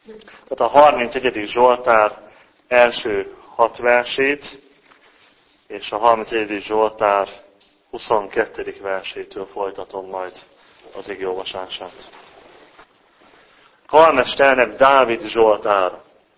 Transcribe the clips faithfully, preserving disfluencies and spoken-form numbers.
Tehát a harmincegyedik Zsoltár első hat versét, és a harmincegyedik Zsoltár huszonkettedik versétől folytatom majd az ige olvasását. Karmesternek Dávid Zsoltára.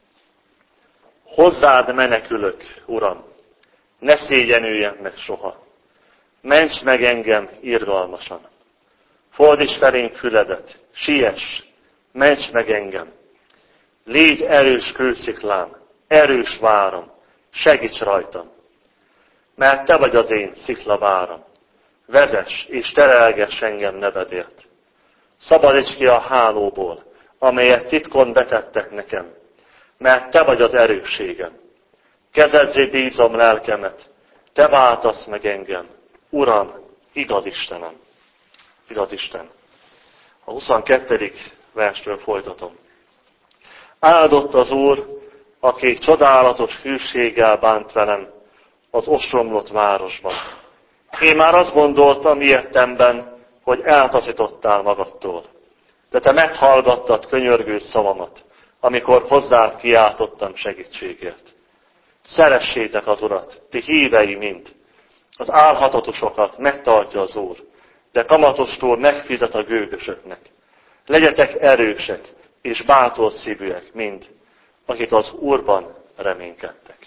Hozzád menekülök, Uram, ne szégyenüljen meg soha. Ments meg engem irgalmasan. Fordíts felénk füledet, siess, ments meg engem. Légy erős kősziklám, erős váram, segíts rajtam. Mert te vagy az én sziklaváram. Vezess és terelgess engem nevedért. Szabadíts ki a hálóból, amelyet titkon betettek nekem. Mert te vagy az erősségem. Kezedre bízom lelkemet, te váltasz meg engem. Uram, igaz Istenem. Igaz Isten. A huszonkettedik verstől folytatom. Áldott az Úr, aki csodálatos hűséggel bánt velem az ostromlott városban. Én már azt gondoltam ilyettemben, hogy eltaszítottál magadtól. De te meghallgattad könyörgő szavamat, amikor hozzád kiáltottam segítségért. Szeressétek az Urat, ti hívei mind. Az álhatatosokat megtartja az Úr, de kamatostól megfizet a gőgösöknek. Legyetek erősek és bátor szívűek mind, akik az Úrban reménykedtek.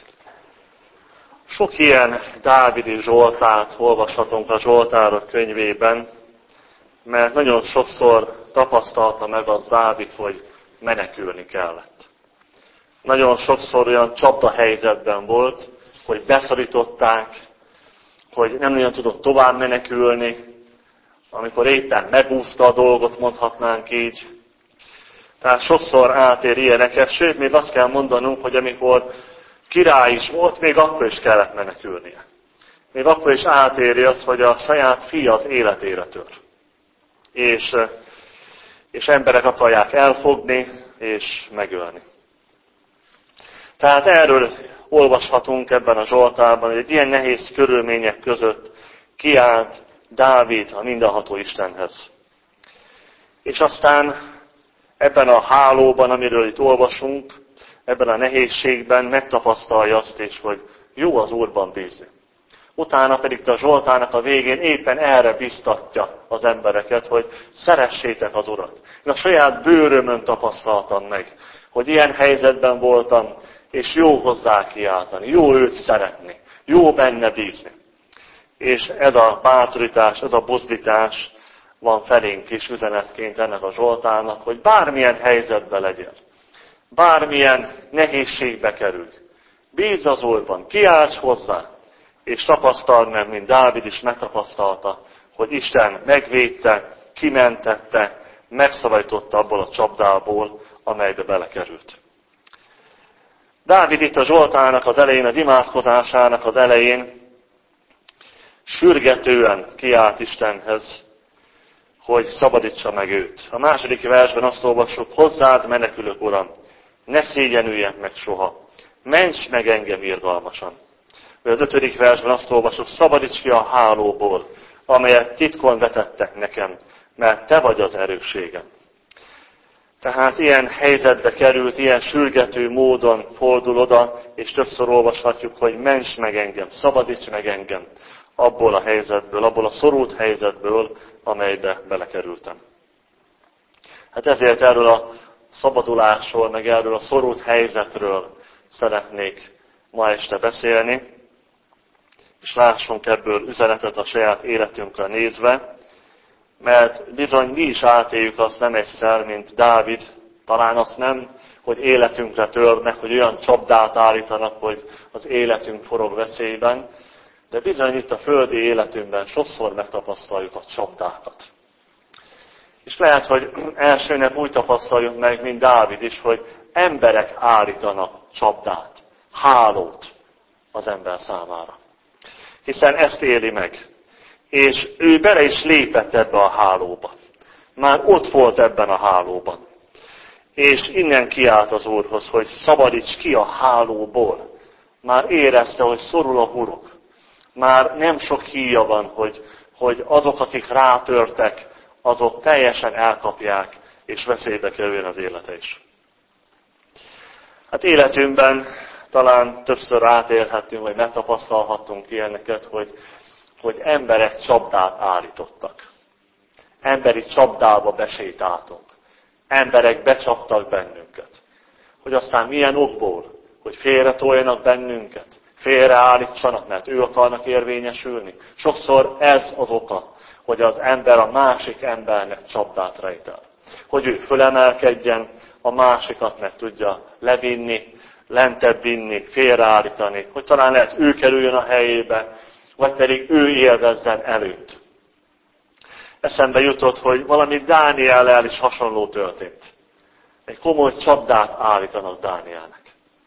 Sok ilyen dávidi zsoltárt olvashatunk a Zsoltárok könyvében, mert nagyon sokszor tapasztalta meg az Dávid, hogy menekülni kellett. Nagyon sokszor olyan csapdahelyzetben volt, hogy beszorították, hogy nem nagyon tudott tovább menekülni, amikor éppen megúszta a dolgot, mondhatnánk így. Tehát sokszor átér ilyeneket, sőt, még azt kell mondanunk, hogy amikor király is volt, még akkor is kellett menekülnie. Még akkor is átéri azt, hogy a saját fia az életére tör. És, és emberek akarják elfogni és megölni. Tehát erről olvashatunk ebben a Zsoltárban, hogy egy ilyen nehéz körülmények között kiállt Dávid a mindenható Istenhez. És aztán ebben a hálóban, amiről itt olvasunk, ebben a nehézségben megtapasztalja azt is, hogy jó az Úrban bízni. Utána pedig a Zsoltárnak a végén éppen erre biztatja az embereket, hogy szeressétek az Urat. Én a saját bőrömön tapasztaltam meg, hogy ilyen helyzetben voltam, és jó hozzá kiáltani, jó őt szeretni, jó benne bízni. És ez a bátorítás, ez a buzdítás van felénk is üzenetként ennek a Zsoltárnak, hogy bármilyen helyzetbe legyen, bármilyen nehézségbe kerül, bízz az Úrban, kiálts hozzá, és tapasztald meg, mint Dávid is megtapasztalta, hogy Isten megvédte, kimentette, megszabadította abból a csapdából, amelybe belekerült. Dávid itt a Zsoltárnak az elején, az imádkozásának az elején sürgetően kiált Istenhez, hogy szabadítsa meg őt. A második versben azt olvassuk, hozzád menekülök, Uram, ne szégyenüljen meg soha, ments meg engem irgalmasan. Az ötödik versben azt olvassuk, szabadíts ki a hálóból, amelyet titkon vetettek nekem, mert te vagy az erősségem. Tehát ilyen helyzetbe került, ilyen sürgető módon fordul oda, és többször olvashatjuk, hogy ments meg engem, szabadíts meg engem abból a helyzetből, abból a szorult helyzetből, amelybe belekerültem. Hát ezért erről a szabadulásról, meg erről a szorult helyzetről szeretnék ma este beszélni, és lássunk ebből üzenetet a saját életünkre nézve, mert bizony mi is átéljük azt nem egyszer, mint Dávid, talán azt nem, hogy életünkre törnek, hogy olyan csapdát állítanak, hogy az életünk forog veszélyben, de bizony itt a földi életünkben sokszor megtapasztaljuk a csapdákat. És lehet, hogy elsőnek úgy tapasztaljuk meg, mint Dávid is, hogy emberek állítanak csapdát, hálót az ember számára. Hiszen ezt éli meg. És ő bele is lépett ebbe a hálóba. Már ott volt ebben a hálóban. És innen kiállt az Úrhoz, hogy szabadíts ki a hálóból. Már érezte, hogy szorul a hurok. Már nem sok híja van, hogy, hogy azok, akik rátörtek, azok teljesen elkapják, és veszélybe kerüljön az élete is. Hát életünkben talán többször átélhetünk, vagy megtapasztalhatunk ilyeneket, hogy, hogy emberek csapdát állítottak. Emberi csapdába besétáltunk. Emberek becsaptak bennünket. Hogy aztán milyen okból, hogy félretoljanak bennünket, félreállítsanak, mert ő akarnak érvényesülni. Sokszor ez az oka, hogy az ember a másik embernek csapdát rejtel. Hogy ő fölemelkedjen, a másikat meg tudja levinni, lentebb vinni, félreállítani, hogy talán lehet ő kerüljön a helyébe, vagy pedig ő élvezzen előtt. Eszembe jutott, hogy valami Dániellel is hasonló történt. Egy komoly csapdát állítanak Dánielnek.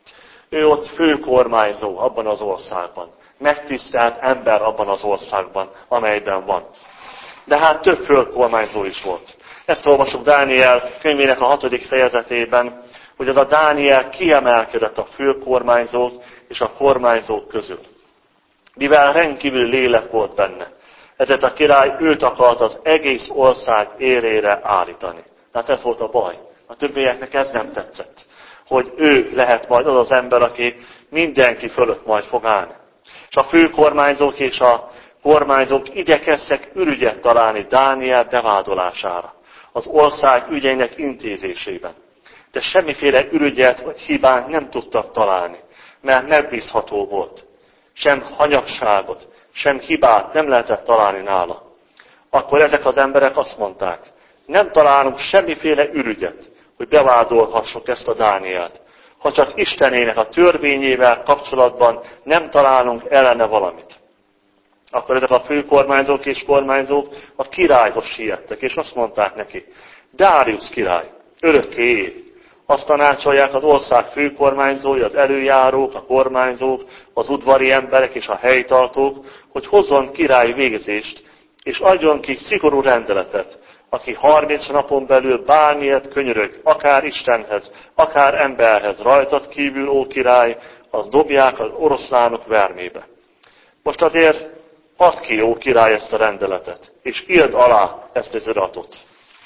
Ő ott főkormányzó abban az országban. Megtisztelt ember abban az országban, amelyben van. De hát több főkormányzó is volt. Ezt olvasjuk Dániel könyvének a hatodik fejezetében, hogy az a Dániel kiemelkedett a főkormányzók és a kormányzók közül. Mivel rendkívül lélek volt benne, ezért a király őt akart az egész ország érére állítani. Tehát ez volt a baj. A többieknek ez nem tetszett. Hogy ő lehet majd az az ember, aki mindenki fölött majd fog állni. És a főkormányzók és a kormányzók igyekeztek ürügyet találni Dániel bevádolására. Az ország ügyeinek intézésében. De semmiféle ürügyet vagy hibát nem tudtak találni, mert megbízható volt. Sem hanyagságot, sem hibát nem lehetett találni nála. Akkor ezek az emberek azt mondták, nem találunk semmiféle ürügyet, hogy bevádolhassuk ezt a Dánielt. Ha csak Istenének a törvényével kapcsolatban nem találunk ellene valamit. Akkor ezek a főkormányzók és kormányzók a királyhoz siettek, és azt mondták neki, Dáriusz király, örökké él. Azt tanácsolják az ország főkormányzói, az előjárók, a kormányzók, az udvari emberek és a helytartók, hogy hozzon király végzést, és adjon ki szigorú rendeletet, aki harminc napon belül bármilyet könyörög, akár Istenhez, akár emberhez, rajtad kívül, ó király, az dobják az oroszlánok vermébe. Most azért add ki, ó király, ezt a rendeletet, és írd alá ezt az iratot,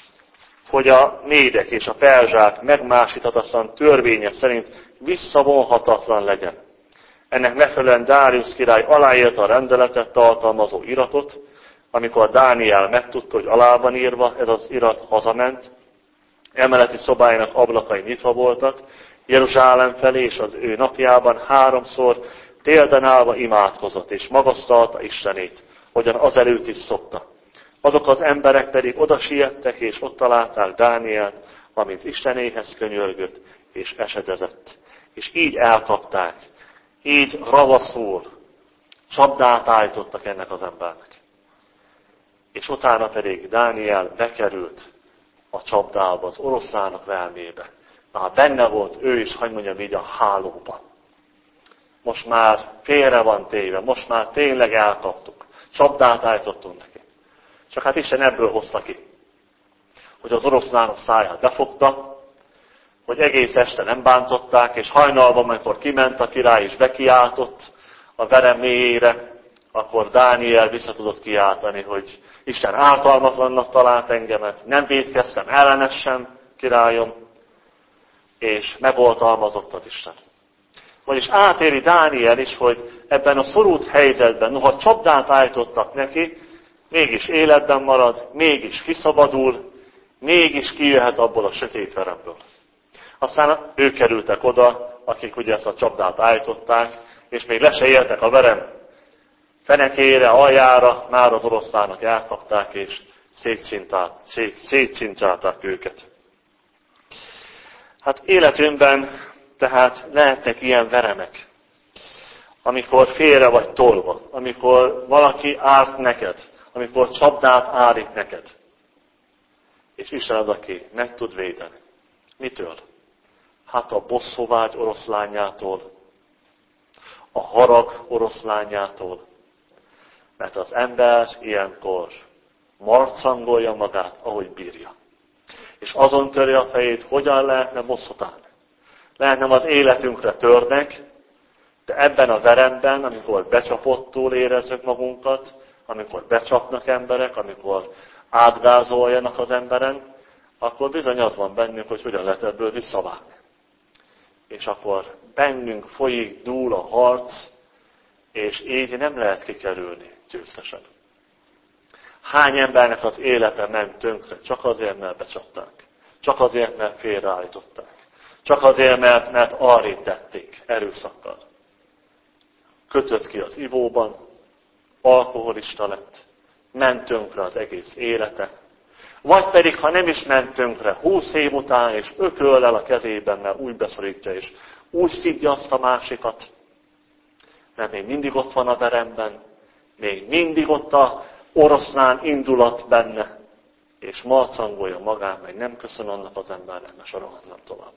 hogy a médek és a perzsák megmásíthatatlan törvénye szerint visszavonhatatlan legyen. Ennek megfelelően Dáriusz király aláírta a rendeletet tartalmazó iratot, amikor Dániel megtudta, hogy alá van írva, ez az irat hazament, emeleti szobájának ablakai nyitva voltak, Jeruzsálem felé és az ő napjában háromszor térden állva imádkozott, és magasztalta Istenét, hogyan azelőtt is szokta. Azok az emberek pedig oda siettek, és ott találták Dánielt, amint Istenéhez könyörgött, és esedezett. És így elkapták, így ravaszul, csapdát állítottak ennek az embernek. És utána pedig Dániel bekerült a csapdába, az oroszlánok vermébe. Már benne volt ő is, hogy mondjam így, a hálóban. Most már félre van téve, most már tényleg elkaptuk. Csapdát állítottunk neki. Csak hát Isten ebből hozta ki, hogy az oroszlánok száját befogta, hogy egész este nem bántották, és hajnalban, amikor kiment a király és bekiáltott a verem mélyére, akkor Dániel vissza tudott kiáltani, hogy Isten ártalmatlannak talált engemet, nem vétkeztem ellenes sem, királyom, és megoltalmazott az Isten. Vagyis átéri Dániel is, hogy ebben a szorult helyzetben, noha csapdát állítottak neki, mégis életben marad, mégis kiszabadul, mégis kijöhet abból a sötét veremből. Aztán ők kerültek oda, akik ugye ezt a csapdát állították, és még le se éltek a verem fenekére, aljára, már az oroszlánok elkapták, és szétcincálták őket. Hát életünkben tehát lehetnek ilyen veremek, amikor félre vagy tolva, amikor valaki árt neked, amikor csapdát állít neked. És Isten az, aki meg tud védeni. Mitől? Hát a bosszúvágy oroszlányától, a harag oroszlányától. Mert az ember ilyenkor marcangolja magát, ahogy bírja. És azon töri a fejét, hogyan lehetne bosszút állni. Lehetne az életünkre törnek, de ebben a veremben, amikor becsapottul érezzük magunkat, amikor becsapnak emberek, amikor átgázoljanak az emberen, akkor bizony az van bennünk, hogy hogyan lehet ebből visszavágni. és akkor bennünk folyik, dúl a harc, és így nem lehet kikerülni győztesen. Hány embernek az élete ment tönkre, csak azért, mert becsapták. Csak azért, mert félreállították. Csak azért, mert, mert arrébb tették erőszakkal. Kötött ki az ivóban, alkoholista lett, ment tönkre az egész élete. Vagy pedig, ha nem is ment tönkre, húsz év után, és ököl el a kezében, mert úgy beszorítja, és úgy szidja azt a másikat, mert még mindig ott van a veremben, még mindig ott a oroszlán indulat benne, és marcangolja magát, meg nem köszön annak az embernek, mert sorolhatnám tovább.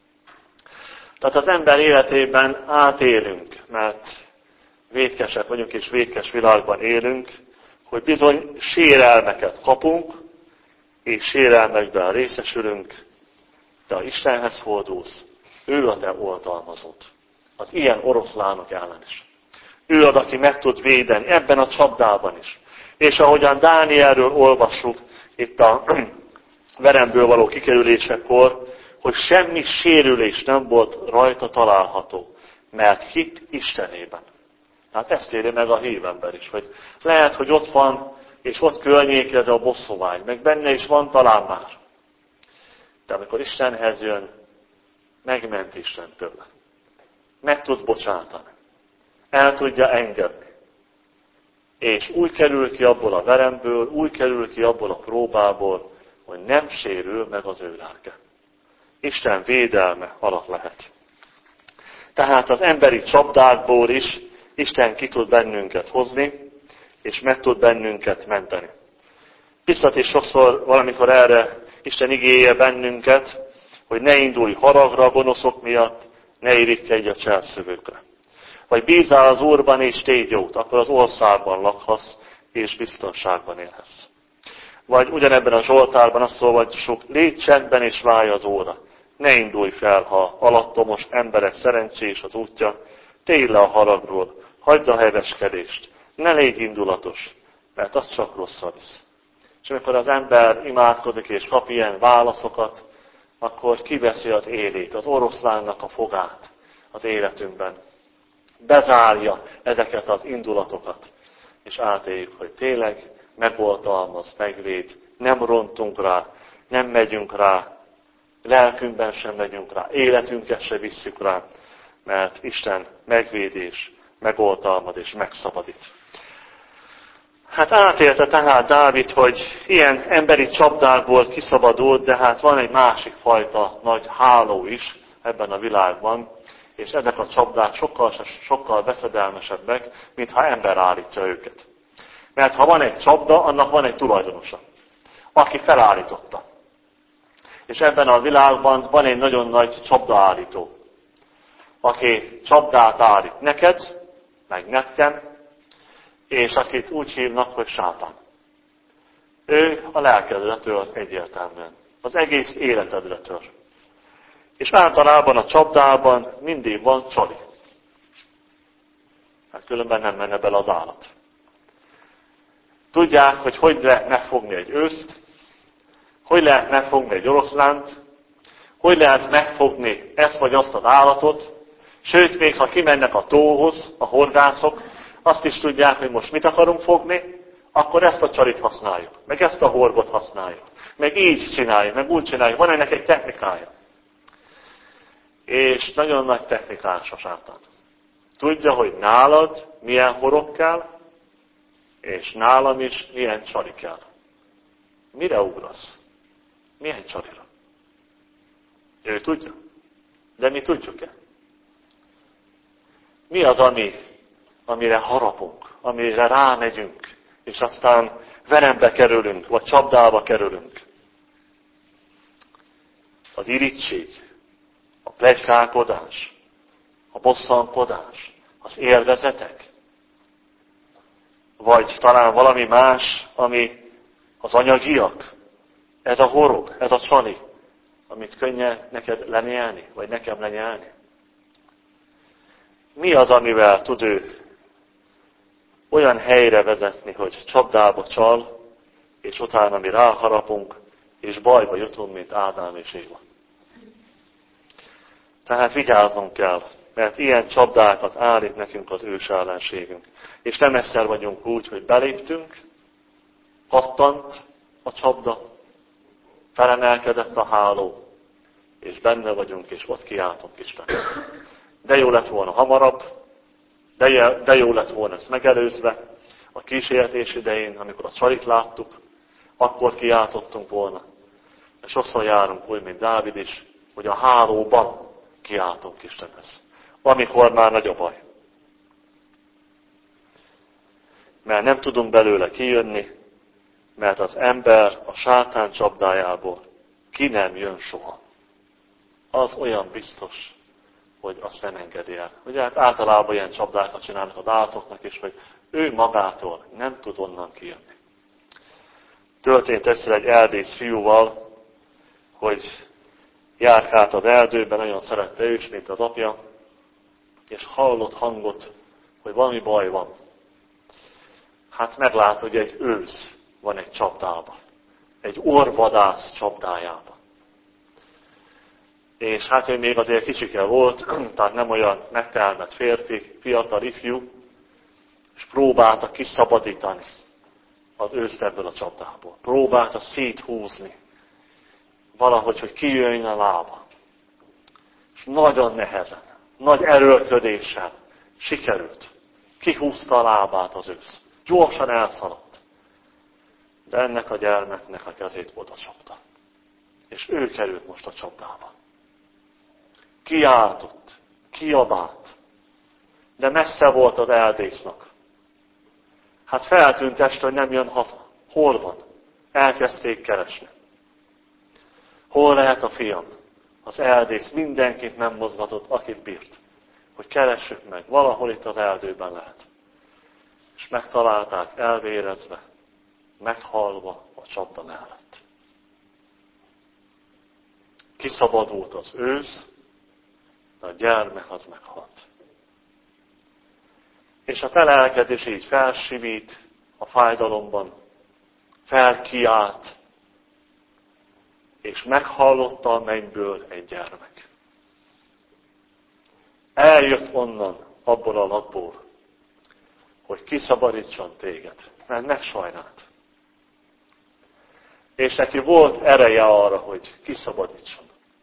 Tehát az ember életében átélünk, mert vétkesek vagyunk, és vétkes világban élünk, hogy bizony sérelmeket kapunk, és sérelmekben részesülünk, de ha Istenhez fordulsz, ő a te oltalmazód. Az ilyen oroszlánok ellen is. Ő az, aki meg tud védeni, ebben a csapdában is. És ahogyan Dánielről olvassuk itt a veremből való kikerülésekor, hogy semmi sérülés nem volt rajta található, mert hit Istenében. Hát ezt éri meg a hívember is, hogy lehet, hogy ott van, és ott környékez a bosszúvágy, meg benne is van talán már. De amikor Istenhez jön, megment Isten tőle. Meg tud bocsátani. El tudja engedni. És úgy kerül ki abból a veremből, úgy kerül ki abból a próbából, hogy nem sérül meg az ő lelke. Isten védelme alatt lehet. Tehát az emberi csapdákból is Isten ki tud bennünket hozni, és meg tud bennünket menteni. Biztos is sokszor valamikor erre Isten igéje bennünket, hogy ne indulj haragra a gonoszok miatt, ne irigykedj a cselszövőkre. Vagy bízál az Úrban és tégy jót, akkor az országban lakhatsz, és biztonságban élhetsz. Vagy ugyanebben a Zsoltárban azt olvassuk, légy csendben és várj az óra. Ne indulj fel, ha alattomos emberek szerencsés az útja, tégy le a haragról, hagyd a heveskedést, ne légy indulatos, mert az csak rosszra visz. És amikor az ember imádkozik és kap ilyen válaszokat, akkor kiveszi az élét, az oroszlánnak a fogát az életünkben. Bezárja ezeket az indulatokat, és átéljük, hogy tényleg megoltalmaz, megvéd, nem rontunk rá, nem megyünk rá, lelkünkben sem megyünk rá, életünket se visszük rá, mert Isten megvédés, megoltalmaz és megszabadít. Hát átélte tehát Dávid, hogy ilyen emberi csapdákból kiszabadult, de hát van egy másik fajta nagy háló is ebben a világban, és ezek a csapdák sokkal, sokkal veszedelmesebbek, mint ha ember állítja őket. Mert ha van egy csapda, annak van egy tulajdonosa, aki felállította. És ebben a világban van egy nagyon nagy csapdaállító, aki csapdát állít neked, meg nekem, és akit úgy hívnak, hogy sátán. Ő a lelkedre tör egyértelműen. Az egész életedre tör. És általában a csapdában mindig van csali. Hát különben nem menne bele az állat. Tudják, hogy hogy lehet megfogni egy őszt, hogy lehet megfogni egy oroszlánt, hogy lehet megfogni ezt vagy azt az állatot, sőt, még ha kimennek a tóhoz, a horgászok, azt is tudják, hogy most mit akarunk fogni, akkor ezt a csalit használjuk, meg ezt a horgot használjuk, meg így csináljuk, meg úgy csináljuk. Van ennek egy technikája. És nagyon nagy technikás a sátán. Tudja, hogy nálad milyen horog kell, és nálam is milyen csali kell. Mire ugrasz? Milyen csalira? Ő tudja. De mi tudjuk-e? Mi az, ami, amire harapunk, amire rámegyünk, és aztán verembe kerülünk, vagy csapdába kerülünk? Az irigység, a pletykálkodás, a bosszankodás, az élvezetek, vagy talán valami más, ami az anyagiak, ez a horog, ez a csali, amit könnyen neked lenyelni, vagy nekem lenyelni. Mi az, amivel tud ő olyan helyre vezetni, hogy csapdába csal, és utána mi ráharapunk, és bajba jutunk, mint Ádám és Éva. Tehát vigyáznunk kell, mert ilyen csapdákat állít nekünk az ős ellenségünk. És nem egyszer vagyunk úgy, hogy beléptünk, pattant a csapda, felemelkedett a háló, és benne vagyunk, és ott kiáltunk Istennek. De jó lett volna hamarabb, de, de jó lett volna ezt megelőzve, a kísértés idején, amikor a csalit láttuk, akkor kiáltottunk volna. És sokszor járunk úgy, mint Dávid is, hogy a hálóban kiáltunk Istenhez. Amikor már nagy a baj. Mert nem tudunk belőle kijönni, mert az ember a sátán csapdájából ki nem jön soha. Az olyan biztos, hogy azt nem engedi el. Ugye hát általában ilyen csapdákat csinálnak az állatoknak is, hogy ő magától nem tud onnan kijönni. Történt egyszer egy erdész fiúval, hogy járkált az erdőben, nagyon szerette ő is, mint az apja, és hallott hangot, hogy valami baj van. Hát meglát, hogy egy ősz van egy csapdába, egy orvadász csapdájába. És hát ő még azért kicsike volt, tehát nem olyan megtelmet férfi, fiatal ifjú, és próbálta kiszabadítani az őszt ebből a csapdából. Próbálta széthúzni, valahogy, hogy kijöjjön a lába. És nagyon nehezen, nagy erőlködéssel sikerült. Kihúzta a lábát az ősz. Gyorsan elszaladt. De ennek a gyermeknek a kezét oda csapta. És ő került most a csapdába. Kiáltott, kiabált, de messze volt az erdésznak. Hát feltűnt este, hogy nem jön haza. Hol van? Elkezdték keresni. Hol lehet a fiam? Az erdész mindenkit nem mozgatott, akit bírt. Hogy keressük meg, valahol itt az erdőben lehet. És megtalálták elvérezve, meghalva a csapda mellett. Kiszabadult az ősz, de a gyermek az meghalt. És a felelkedés így felsimít a fájdalomban, felkiált, és meghallotta a mennyből egy gyermek. Eljött onnan, abból a napból, hogy kiszabadítson téged, mert megsajnált. És neki volt ereje arra, hogy kiszabadítson.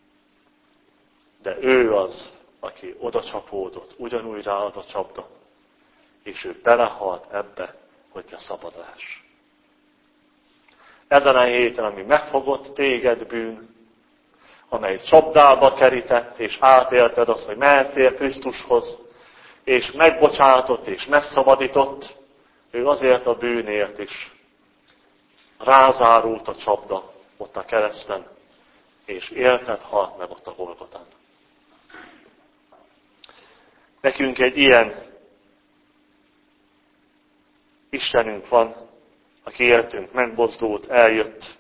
De ő az, aki oda csapódott, ugyanúgy rá az a csapda, és ő belehalt ebbe, hogy te szabad lehess. Ezen a héten, ami megfogott téged bűn, amely csapdába kerített, és átélted azt, hogy mehettél Krisztushoz, és megbocsátott, és megszabadított, ő azért a bűnért is rázárult a csapda ott a kereszten, és élted, halt meg ott a Golgotán. Nekünk egy ilyen Istenünk van, aki értünk megbozdult, eljött,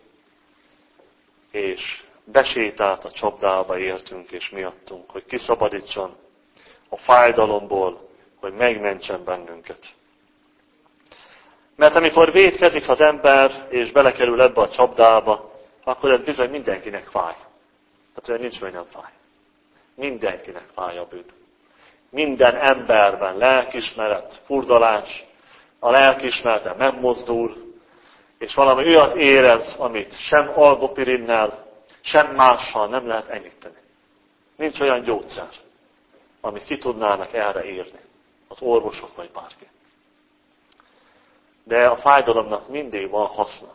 és besétált a csapdába értünk és miattunk, hogy kiszabadítson a fájdalomból, hogy megmentsen bennünket. Mert amikor vétkezik az ember, és belekerül ebbe a csapdába, akkor ez bizony mindenkinek fáj. Tehát olyan nincs, hogy nem fáj. Mindenkinek fáj a bűn. Minden emberben lelkiismeret, furdalás, a lelkiismerete nem mozdul, és valami olyat érez, amit sem algopirinnel, sem mással nem lehet enyhíteni. Nincs olyan gyógyszer, amit ki tudnának erre írni, az orvosok vagy bárki. De a fájdalomnak mindig van haszna.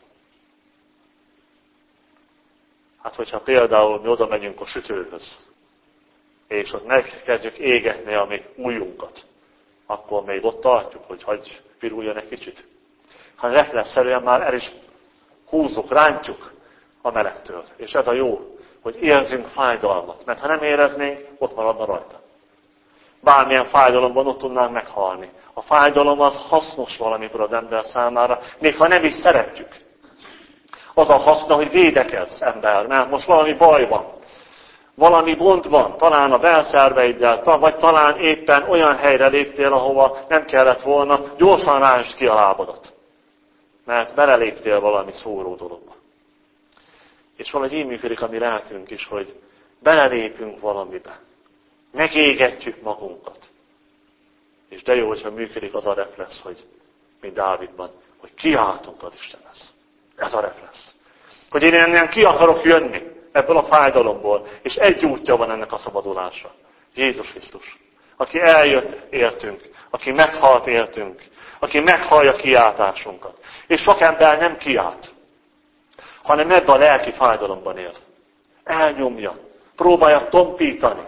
Hát, hogyha például mi oda megyünk a sütőhöz, és ott megkezdjük égetni a mi ujjunkat, akkor még ott tartjuk, hogy hagyj piruljon egy kicsit. Ha reflexzerűen már el is húzzuk, rántjuk a melegtől. És ez a jó, hogy érzünk fájdalmat, mert ha nem éreznénk, ott maradna rajta. Bármilyen fájdalomban ott tudnánk meghalni. A fájdalom az hasznos valamikor az ember számára, még ha nem is szeretjük. Az a haszna, hogy védekezz, ember, mert most valami baj van. Valami gond van, talán a belszerveiddel, vagy talán éppen olyan helyre léptél, ahova nem kellett volna, gyorsan rásd ki a lábadat. Mert beleléptél valami szóró dologba. És valahogy így működik a mi lelkünk is, hogy belelépünk valamibe. megégetjük magunkat. És de jó, hogyha működik az a reflex, hogy mint Dávidban, hogy kiáltunk az Istenhez. Ez a reflex. Hogy én innen ki akarok jönni ebből a fájdalomból, és egy útja van ennek a szabadulásra. Jézus Krisztus. Aki eljött értünk, aki meghalt értünk, aki meghallja kiáltásunkat. És sok ember nem kiált, hanem ebben a lelki fájdalomban él. Elnyomja, próbálja tompítani.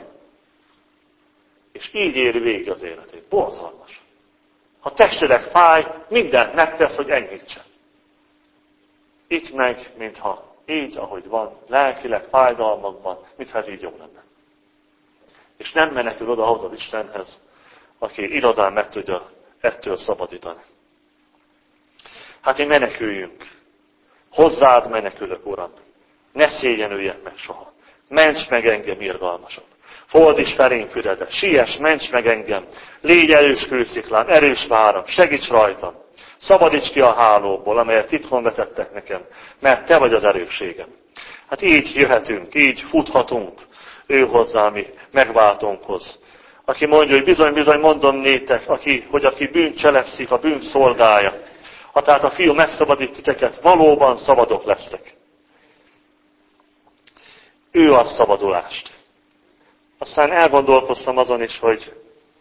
És így éri végig az életét. Borzalmas. Ha testileg fáj, mindent megtesz, hogy enyhítsen. Itt meg, mintha így, ahogy van, lelkileg, fájdalmakban, mintha ez így jó lenne. És nem menekül oda az Istenhez, aki igazán meg tudja ettől szabadítani. Hát én meneküljünk. Hozzád menekülök, Uram. Ne szégyenüljek meg soha. Ments meg engem irgalmasan. Fordíts felém füledet, siess, ments meg engem. Légy erős kősziklám, erős váram, segíts rajtam. Szabadíts ki a hálóból, amelyet titkon vetettek nekem, mert te vagy az erősségem. Hát így jöhetünk, így futhatunk ő hozzá, mi megváltónkhoz. Aki mondja, hogy bizony-bizony mondom nétek, aki, hogy aki bűnt cselekszik, a bűnt szolgálja. Ha tehát a fiú megszabadít titeket, valóban szabadok lesztek. Ő ad szabadulást. Aztán elgondolkoztam azon is, hogy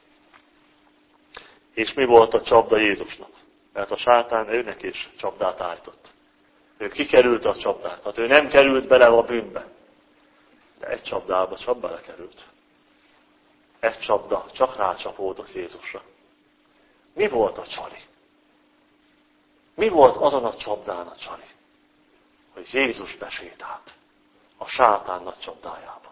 és mi volt a csapda Jézusnak. Mert a sátán őnek is csapdát állított. Ő kikerült a csapdákat. Ő nem került bele a bűnbe. De egy csapdába csak belekerült. Egy csapda csak rácsapódott Jézusra. Mi volt a csali? Mi volt azon a csapdán a csali? Hogy Jézus besétált a sátán nagy csapdájába.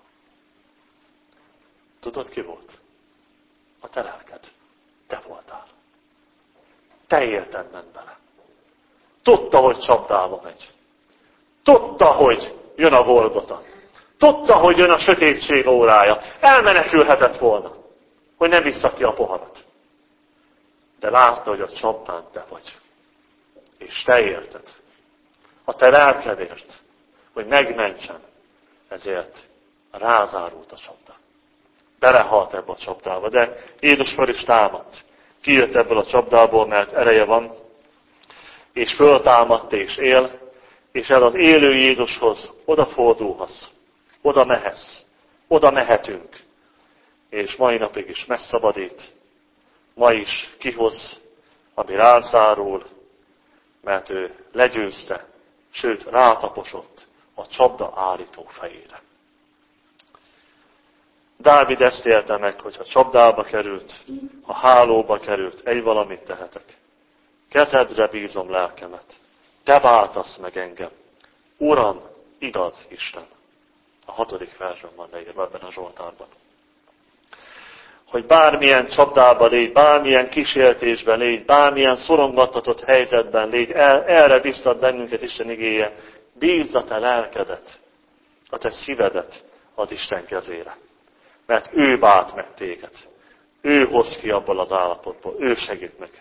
Tudod, ki volt? A te lelked. Te voltál. Te élted ment bele. Tudta, hogy csapdába megy. Tudta, hogy jön a Golgota. Tudta, hogy jön a sötétség órája. Elmenekülhetett volna, hogy nem vissza ki a poharat. De látta, hogy a csapdán te vagy. És te érted. A te lelkedért, hogy megmentsen, ezért rázárult a csapda. Belehalt ebbe a csapdába, de Jézus fel is támadt. Kijött ebből a csapdából, mert ereje van, és föltámadt és él, és el az élő Jézushoz odafordulhatsz, oda mehetsz, oda mehetünk, és mai napig is megszabadít, ma is kihoz, ami rázárul, mert ő legyőzte, sőt rátaposott a csapda állító fejére. Dávid ezt élte meg, hogy ha csapdába került, ha hálóba került, egy valamit tehetek. Kezedre bízom lelkemet. Te váltasz meg engem. Uram, igaz Isten. A hatodik versben van leírva ebben a Zsoltárban. Hogy bármilyen csapdába légy, bármilyen kísértésben légy, bármilyen szorongattatott helyzetben légy, el, erre biztat bennünket Isten igéje, bízz a te lelkedet, a te szívedet az Isten kezére. Mert ő vált meg téged. Ő hoz ki abból az állapotból. Ő segít meg.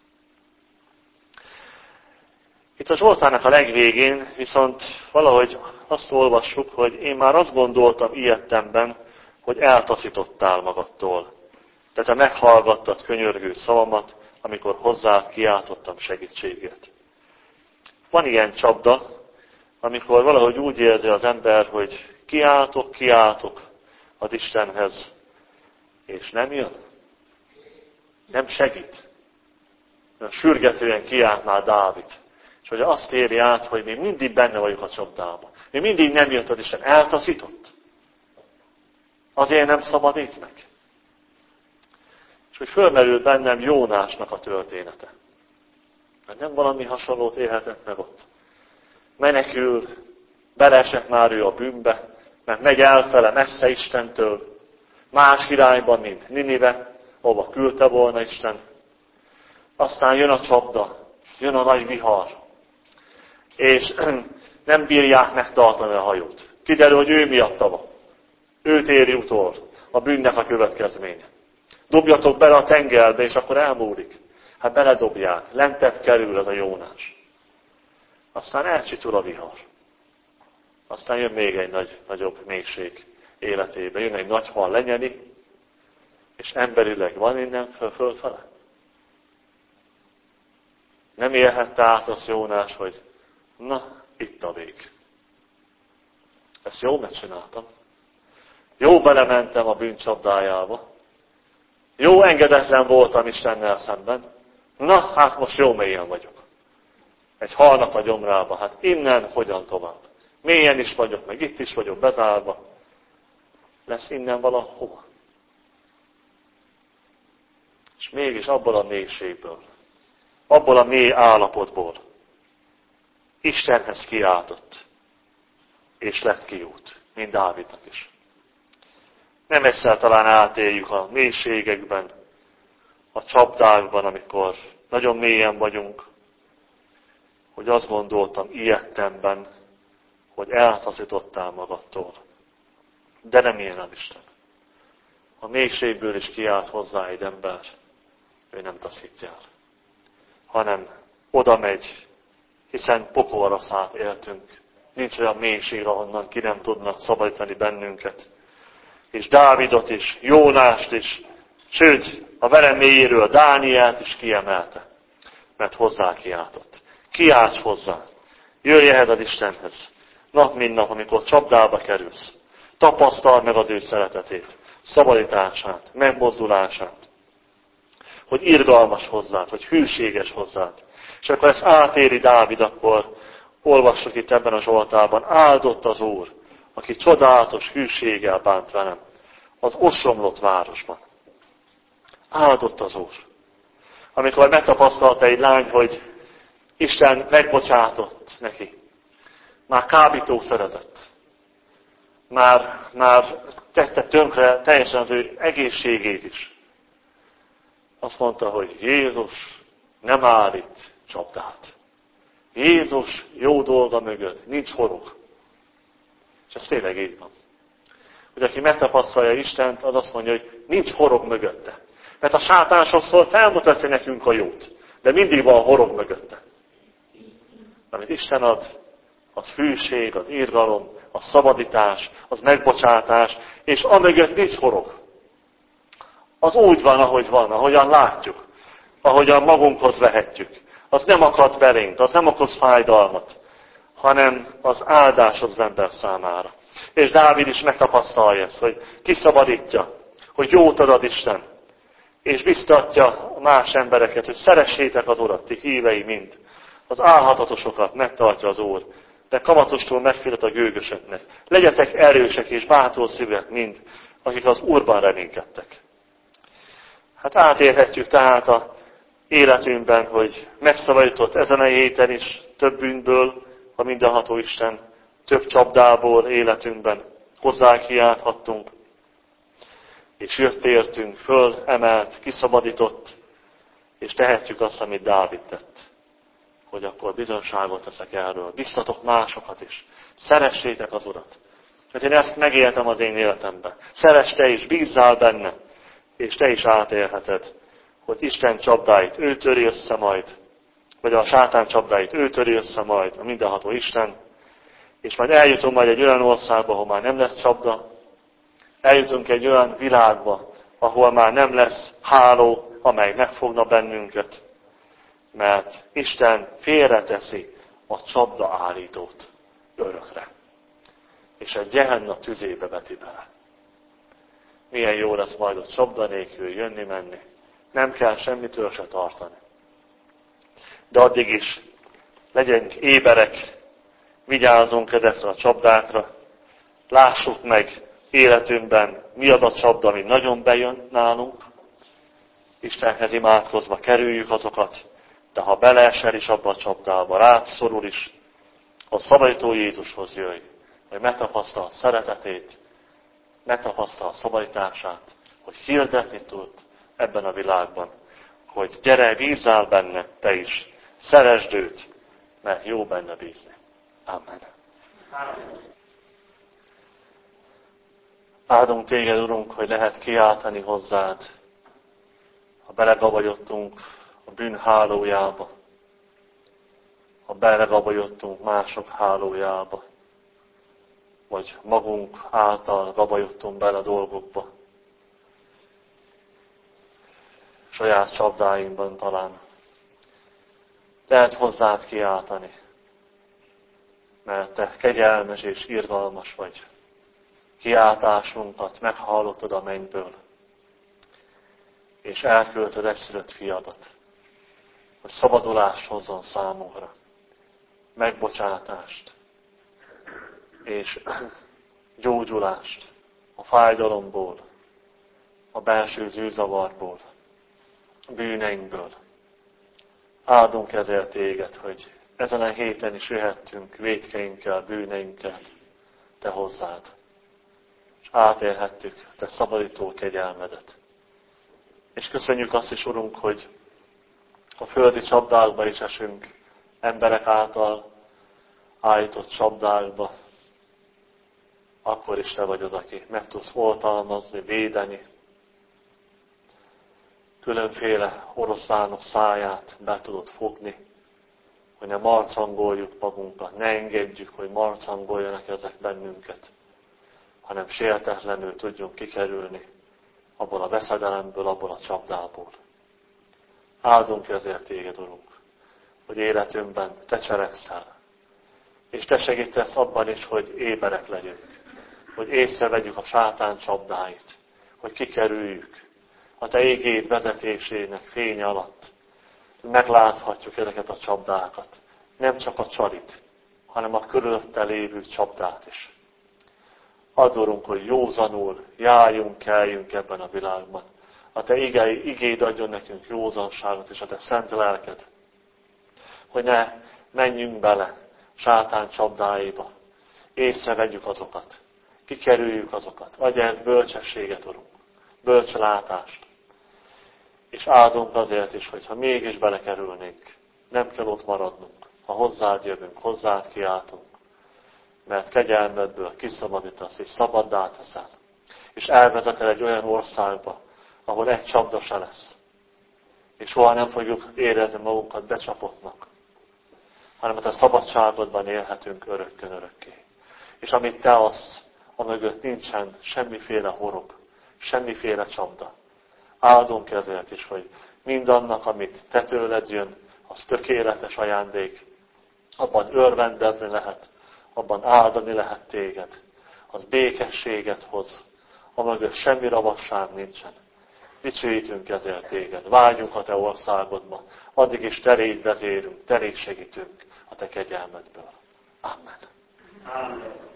Itt a Zsoltárnak a legvégén viszont valahogy azt olvassuk, hogy én már azt gondoltam ilyettemben, hogy eltaszítottál magadtól. De te meghallgattad könyörgő szavamat, amikor hozzád kiáltottam segítségért. Van ilyen csapda, amikor valahogy úgy érzi az ember, hogy kiáltok, kiáltok az Istenhez, és nem jön. Nem segít. Olyan sürgetően kiált már Dávid. És hogy azt éri át, hogy mi mindig benne vagyunk a csapdában. Mi mindig nem jött az Isten. Eltaszított. Azért nem szabadít meg. És hogy fölmerült bennem Jónásnak a története. Mert nem valami hasonlót élhetett meg ott. Menekül, beleesett már ő a bűnbe, mert megy elfele messze Istentől, más irányban, mint Ninive, ahova küldte volna Isten. Aztán jön a csapda, jön a nagy vihar, és nem bírják megtartani a hajót. Kiderül, hogy ő miatta van. Őt éri utol, a bűnnek a következménye. Dobjatok bele a tengerbe, és akkor elmúlik. Hát beledobják, lentebb kerül ez a Jónás. Aztán elcsitul a vihar. Aztán jön még egy nagy, nagyobb mélység életébe. Jön egy nagy hal lenyeli, És emberileg van innen föl, fölfele? Nem élhette át az Jónás, hogy na, itt a vég. Ezt jól megcsináltam. Jó belementem a bűncsapdájába. Jó engedetlen voltam Istennel szemben. Na, hát most jó mélyen vagyok. Egy halnak a gyomrába. Hát innen hogyan tovább? Mélyen is vagyok, meg itt is vagyok bezárva. Lesz innen valahova. És mégis abból a mélységből, abból a mély állapotból Istenhez kiáltott, és lett kiút, mint Dávidnak is. Nem egyszer talán átéljük a mélységekben, a csapdákban, amikor nagyon mélyen vagyunk, hogy azt gondoltam ilyettemben, hogy eltaszítottál magadtól. De nem ilyen az Isten. A mélységből is kiállt hozzá egy ember, ő nem taszítja el, hanem oda megy, hiszen pokolra szállt éltünk. Nincs olyan mélység, ahonnan ki nem tudnak szabadítani bennünket. És Dávidot is, Jónást is, sőt, a vele mélyéről Dánielt is kiemelte, mert hozzá kiáltott. Kiálts hozzá, jöjj ehhez az Istenhez, nap mint nap, amikor csapdába kerülsz. Tapasztald meg az ő szeretetét, szabadítását, megmozdulását, hogy irgalmas hozzád, hogy hűséges hozzád. És akkor ezt átéri Dávid, akkor olvassuk itt ebben a Zsoltárban, áldott az Úr, aki csodálatos hűséggel bánt velem az osomlott városban. Áldott az Úr. Amikor megtapasztalta egy lány, hogy Isten megbocsátott neki, már kábítószerezett, már, már tette tönkre teljesen az ő egészségét is. Azt mondta, hogy Jézus nem állít csapdát. Jézus jó dolga mögött nincs horog. És ez tényleg így van. Hogy aki megtapasztalja Istent, az azt mondja, hogy nincs horog mögötte. Mert a sátán sokszor felmutatja nekünk a jót, de mindig van horog mögötte. Amit Isten ad, az hűség, az irgalom, a szabadítás, az megbocsátás, és amögött nincs horog. Az úgy van, ahogy van, ahogyan látjuk, ahogyan magunkhoz vehetjük. Az nem akad belénk, az nem okoz fájdalmat, hanem az áldás az ember számára. És Dávid is megtapasztalja ezt, hogy kiszabadítja, hogy jót ad ad Isten, és biztatja más embereket, hogy szeressétek az Urat, ti hívei mind. Az álhatatosokat megtartja az Úr, de kamatostól megfélet a gőgösöknek. Legyetek erősek és bátor szívek mind, akik az Úrban reménykedtek. Hát átérhetjük tehát a életünkben, hogy megszabadított ezen a héten is több bűnből, a mindenható Isten, több csapdából életünkben hozzá kiálthattunk, és jött értünk, föl, emelt, kiszabadított, és tehetjük azt, amit Dávid tett, hogy akkor bizonságot teszek erről. Biztatok másokat is. Szeressétek az Urat. Mert én ezt megéltem az én életemben. Szeress te is, bízzál benne, és te is átélheted, hogy Isten csapdáit ő töri össze majd, vagy a sátán csapdáit ő töri össze majd, a mindenható Isten, és majd eljutunk majd egy olyan országba, ahol már nem lesz csapda, eljutunk egy olyan világba, ahol már nem lesz háló, amely megfogna bennünket, mert Isten félreteszi a csapda állítót örökre, és egy Gehenna tüzébe veti bele. Milyen jó lesz majd ott csapda nélkül jönni-menni. Nem kell semmitől se tartani. De addig is legyünk éberek, vigyázzunk ezekre a csapdákra, lássuk meg életünkben, mi az a csapda, ami nagyon bejön nálunk. Istenhez imádkozva kerüljük azokat, de ha beleesel is abba a csapdába, rád szorul is, a szabadító Jézushoz jöjj, hogy megtapasztal szeretetét, megtapasztal szabadítását, hogy hirdetni tud ebben a világban, hogy gyere, bízzál benne, te is, szeresd őt, mert jó benne bízni. Amen. Áldunk téged, Urunk, hogy lehet kiáltani hozzád, ha belegabajodtunk a bűn hálójába, ha belegabajodtunk mások hálójába, vagy magunk által gabajodtunk bele a dolgokba. saját csapdáinkban talán. Lehet hozzád kiáltani, mert te kegyelmes és irgalmas vagy. Kiáltásunkat meghallottad a mennyből, és elküldted egyszülött fiadat, hogy szabadulást hozzon számunkra, megbocsátást, és gyógyulást a fájdalomból, a belső zűrzavarból, a bűneinkből. Áldunk ezért téged, hogy ezen a héten is jöhettünk vétkeinkkel, bűneinkkel te hozzád. És átélhettük te szabadító kegyelmedet. És köszönjük azt is, Urunk, hogy a földi csapdákba is esünk, emberek által állított csapdákba, akkor is te vagy az, aki meg tudsz oltalmazni, védeni. Különféle oroszlánok száját be tudod fogni, hogy ne marcangoljuk magunkat, ne engedjük, hogy marcangoljanak ezek bennünket, hanem sértetlenül tudjunk kikerülni abból a veszedelemből, abból a csapdából. Áldunk ezért téged, Urunk, hogy életünkben te cselekszel, és te segítesz abban is, hogy éberek legyünk, hogy észrevegyük a sátán csapdáit, hogy kikerüljük a te égéd vezetésének fénye alatt. Megláthatjuk ezeket a csapdákat, nem csak a csalit, hanem a körülötte lévő csapdát is. Add, Urunk, hogy józanul járjunk, keljünk ebben a világban. A te igéid, igéd adjon nekünk józanságot, és a te szent lelked, hogy ne menjünk bele sátán csapdáiba, észrevegyük azokat, kikerüljük azokat. Adj el bölcsességet, Urunk, bölcs látást. És áldunk azért is, hogyha mégis belekerülnénk, nem kell ott maradnunk, ha hozzád jövünk, hozzád kiáltunk, mert kegyelmedből kiszabadítasz és szabaddá teszel, és elvezetel egy olyan országba, ahol egy csapda se lesz, és soha nem fogjuk érezni magunkat becsapottnak, hanem a te szabadságodban élhetünk örökkön örökké. És amit te adsz, amögött nincsen semmiféle horog, semmiféle csapda. Áldunk ezért is, hogy mindannak, amit te tőled jön, az tökéletes ajándék, abban örvendezni lehet, abban áldani lehet téged, az békességet hoz, amögött semmi ravasság nincsen. Dicsőítünk ezért téged, vágyunk a te országodba, addig is teréd vezérünk, teréd segítünk a te kegyelmedből. Amen. Amen.